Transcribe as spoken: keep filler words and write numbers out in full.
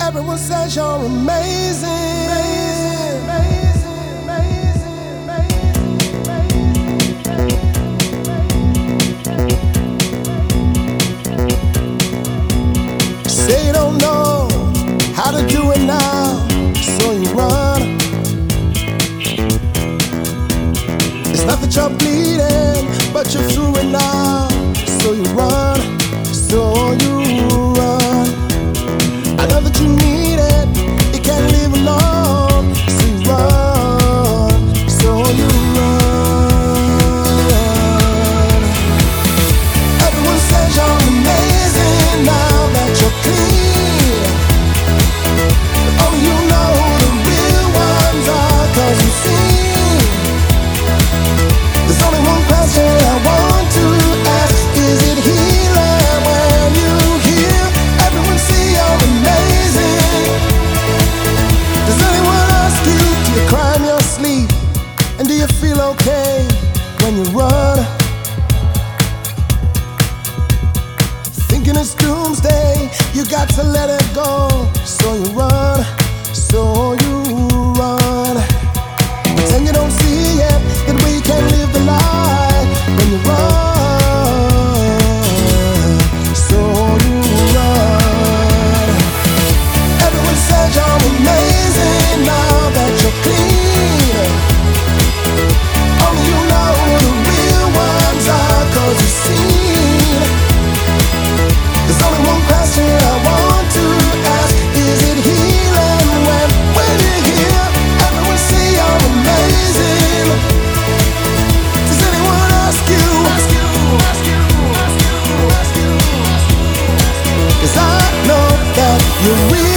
Everyone says you're amazing. Amazing, amazing, amazing, amazing. Say you don't know how to do it now, so you run. It's not that you're bleeding, but you're through it now, so you run, so you run. I know that you need it, you can't live alone, so you run, so you run. Everyone says you're amazing now that you're clean, but only you know who the real ones are, 'cause you see, there's only one question I want to ask: is it healing when you hear everyone say you're amazing? Does anyone ask you, do you cry in your sleep? And do you feel okay when you run? Thinking it's doomsday, you got to let it go, so you run, so you run. Pretend you don't see it, that we can live the lie when you run, so you run. Everyone says you're amazing now that you're clean. Only you know who the real ones are, 'cause you've seen. There's only one question I want to ask: is it healing when, when you hear everyone say you're amazing? Does anyone ask you? Ask you, ask you, ask you, ask you, ask you, ask you. 'Cause I know that you're real.